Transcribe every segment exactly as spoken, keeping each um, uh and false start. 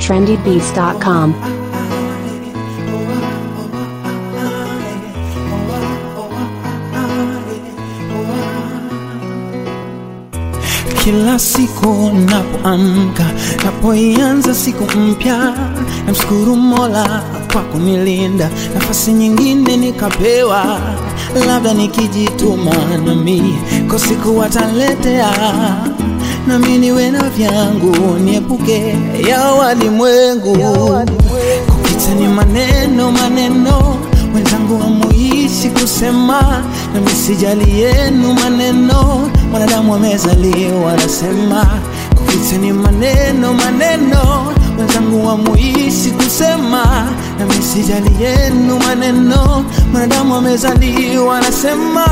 trendy beats dot com. Kila siku napoamka, napoianza siku mpya, namshukuru Mola kwa kunilinda, nafasi nyingine nikapewa, labda nikijituma nami kwa siku wataletea, nami niwe na vyangu, niepuke ya walimwengu. Kupita ni maneno maneno, wenzangu hamuishi kusema, na misijali yenu maneno, mwanadamu amezaliwa nasema. Kupita ni maneno maneno, wenzangu hamuishi kusema, na misijali yenu maneno, mwanadamu amezaliwa nasema.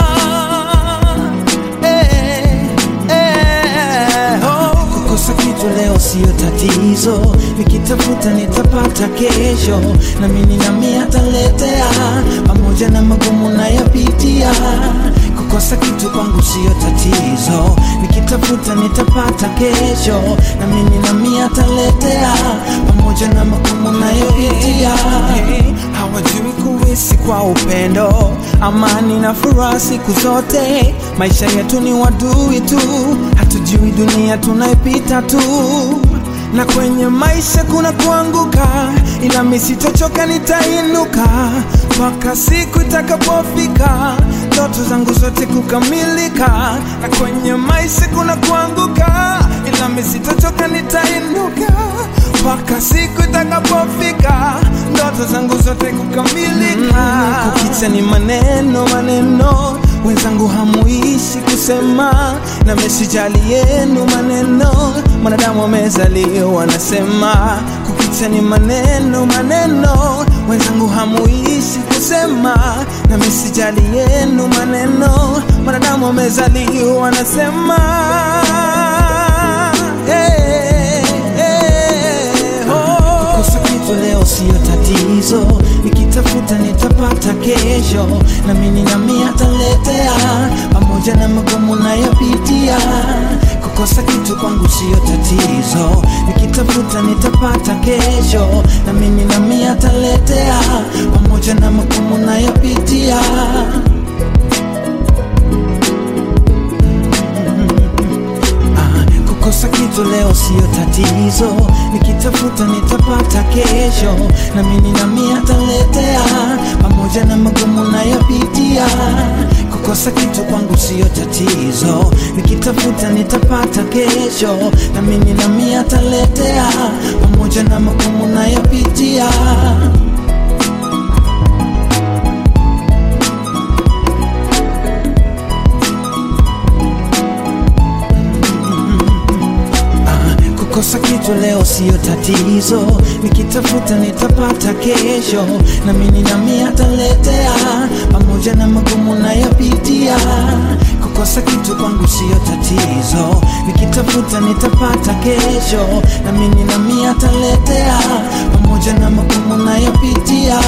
Kukosa kitu leo sio tatizo, nikitafuta nitapata kesho, na mimi nami ataletea, pamoja na magumu nayopitia. Kukosa kitu kwangu sio tatizo, nikitafuta nitapata kesho, na mimi nami ataletea, pamoja na magumu nayopitia. Hawajui kuishi kwa upendo, amani na furaha siku zote. Maisha yetu ni wadui tu, hatujui dunia tunaipita tu. Na kwenye maisha kuna kuanguka, ila mimi sitochoka, nitainuka mpaka siku itakapofika ndoto zangu zote kukamilika. Na kwenye maisha kuna kuanguka, ila mimi sitochoka, nitainuka mpaka siku itakapofika ndoto zangu zote kukamilika. Mm, kukicha ni maneno maneno, wenzangu hamuishi kusema, na mesijali yenu maneno, mwanadamu amezaliwa nasema. Kukicha ni maneno maneno, wenzangu hamuishi kusema, na mesijali yenu maneno, mwanadamu amezaliwa nasema. Hey, hey, oh. Kukosa kitu leo sio tatizo, nikitafuta nitapata kesho, na mimi nami ataletea, pamoja na magumu nayopitia. Kukosa kitu kwangu sio tatizo, nikitafuta nitapata kesho, na mimi nami ataletea, pamoja na magumu nayopitia. Kukosa kitu leo sio tatizo, nikitafuta nitapata kesho, na mimi nami ataletea, pamoja na magumu nayopitia. Kukosa kitu kwangu sio tatizo, nikitafuta nitapata kesho, na mimi nami ataletea, pamoja na magumu nayopitia. Kukosa kitu leo sio tatizo, nikitafuta nitapata kesho, na mimi nami ataletea, pamoja na magumu nayopitia. Kukosa kitu kwangu sio tatizo, nikitafuta nitapata kesho, na mimi nami ataletea, pamoja na magumu nayopitia.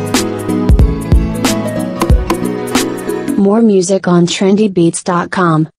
More music on trendy beats dot com.